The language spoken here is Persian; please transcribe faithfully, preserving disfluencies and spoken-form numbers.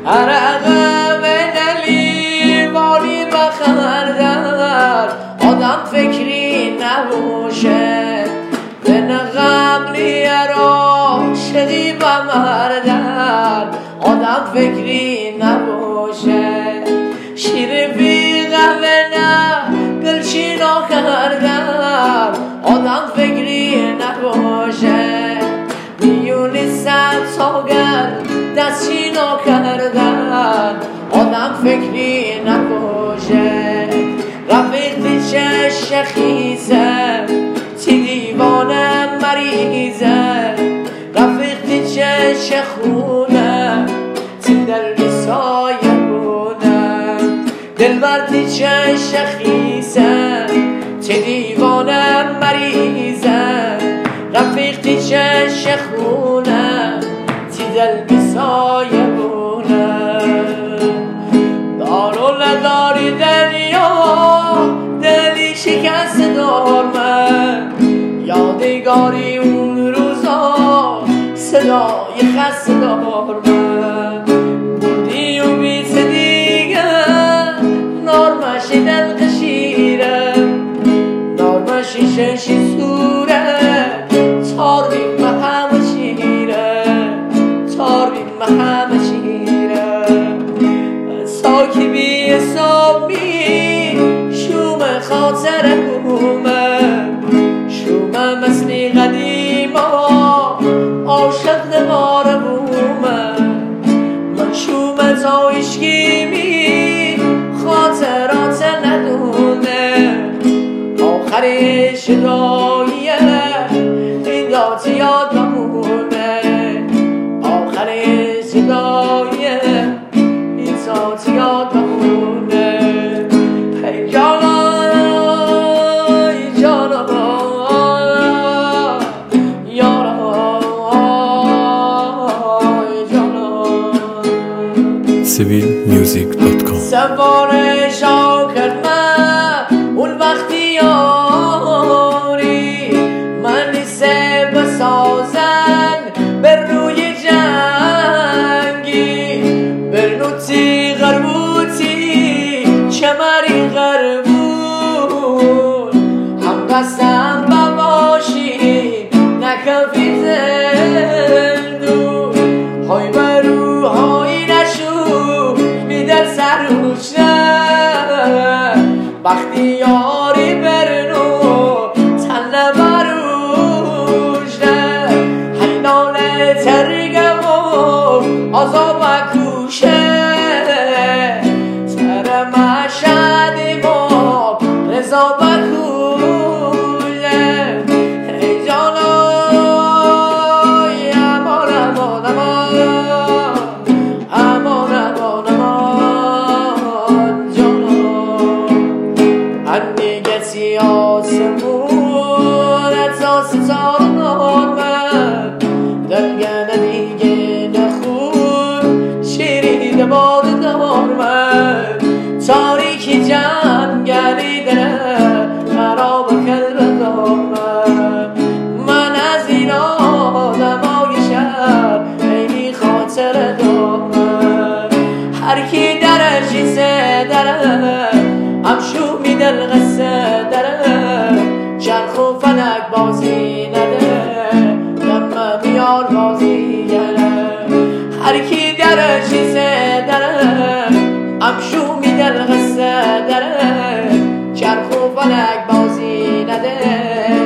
عرقه به دلیل وانی بخردن آدم فکری نباشه به نقبلی عاشقی بمردن آدم فکری نباشه شیر بی قهوه نه گلچینا کردن آدم فکری نباشه میونی صد ساگر دستچینا کردن آدم فکری نباشه رفیقی چشم خیزه تی دیوانه مریضه رفیقی چشم خونه تی دل سایه بونه دلبردی چشم خیزه تی دیوانه مریضه رفیقی چشم خونه تی دل سایه بونه دارو نداری دنیا دلی شکست دارم یادگاری اون روزا صدای خسته دارم بودی و بیت دیگه نارمشی دل قشیره نارمشی ششی سوره تار بیم همه شیره تار بیم همه شیره ساکی بی حسابی شوم خاطر بومه شوم مثلی قدیما عاشق نوار بومه من شوم زایشگیمی خاطرات ندونه آخرش داییه این دات یاد نمونه آخرش داییه این دات یاد نمونه ای جانا ای جانا یارا ای جانا سیویل میوزیک دات کام سوار شاکر من اون وقتی یاری من نیسته بسازن بر روی جنگی برنوتی غربوتی چمری غربون هم قسم بباشی نکفی زندون های برو های نشو میدر سروش نه وقتی یاری برنو تن بروش نه حینانه ترگم و عذاب کوشه سر مشهدی با رضا بکوله ای جانای امان امان امان امان امان امان جانا انگتی آسمون اتاس تارنار من دلگنه دیگه نخون شیرین باد دار من تاریکی جنگلی دره خراب قلب دار من من از این آدم های شهر خیلی خاطر دارم هر کی در چیزه داره همشو میدل قصه داره چرخ و فلک بازی نده دم میار بازی گره هر کی در چیزه داره همشو میدل قصه داره چرخ و فلک بازی نده